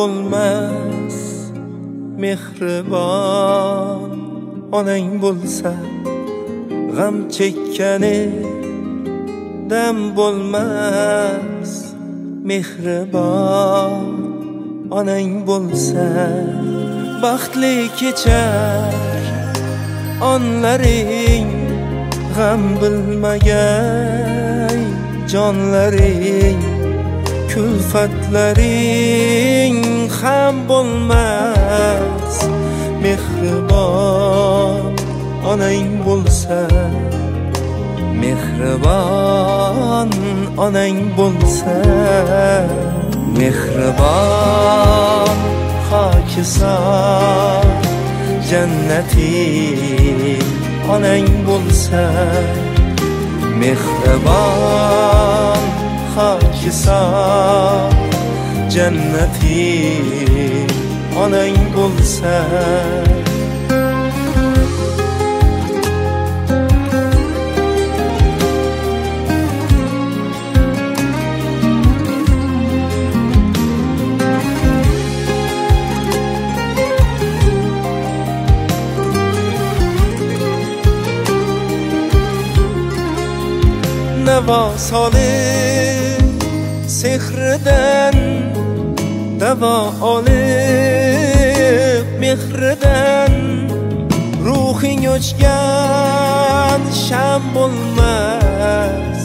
bo'lmas mehribon onang bo'lsa, g'am chekkani dam bo'lmas mehribon onang bo'lsa. Baxtli kechar onlaring, g'am bilmagay jonlaring, kulfatlaring ham bo'lmas mehribon onang bo'lsa. Mehribon onang bo'lsa, mehribon xokisor jannating onang bo'lsa. Mehribon xokisor jannating onang bo'lsa. Navo solib sehridan, davo olib mehridan, ruhing o'chgan sham bo'lmas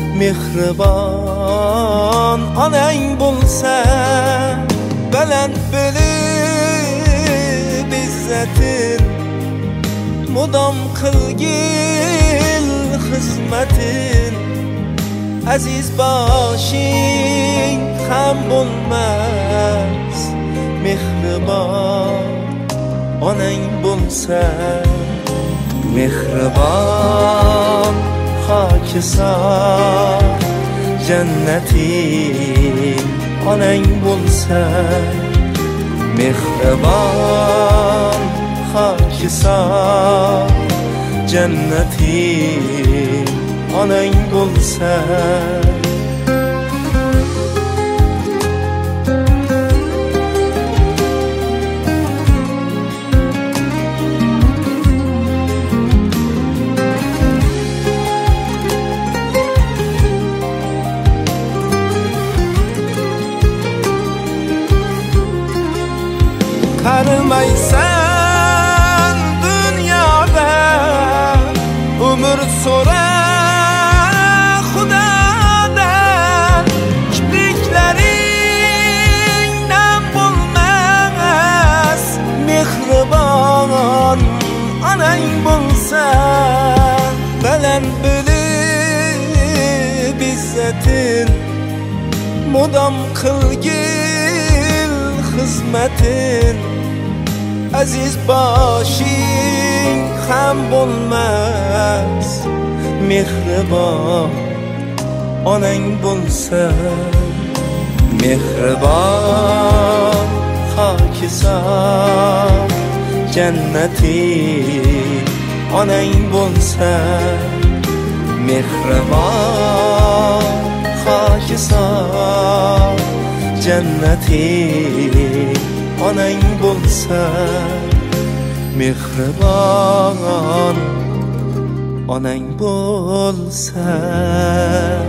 mehribon onang bo'lsa. Baland bilib izzatin, mudom qilgil xizmatin, aziz boshing ham bo'lmas mehribon onang bo'lsa. Mehribon xokisor jannating onang bo'lsa. Mehribon xokisor jannating onang bo'lsa. Qarimaysan dunyoda, umr so'ra Xudodan. Kipriklaring nam bo'lmas mehribon onang bo'lsa. Baland bilib izzatin, mudom qilgil xizmatin, aziz boshing ham bo'lmas mehribon onang bo'lsa. Mehribon xokisor jannating onang bo'lsa. Mehribon xokisor jannating onang bo'lsa. Mehribon onang bo'lsa.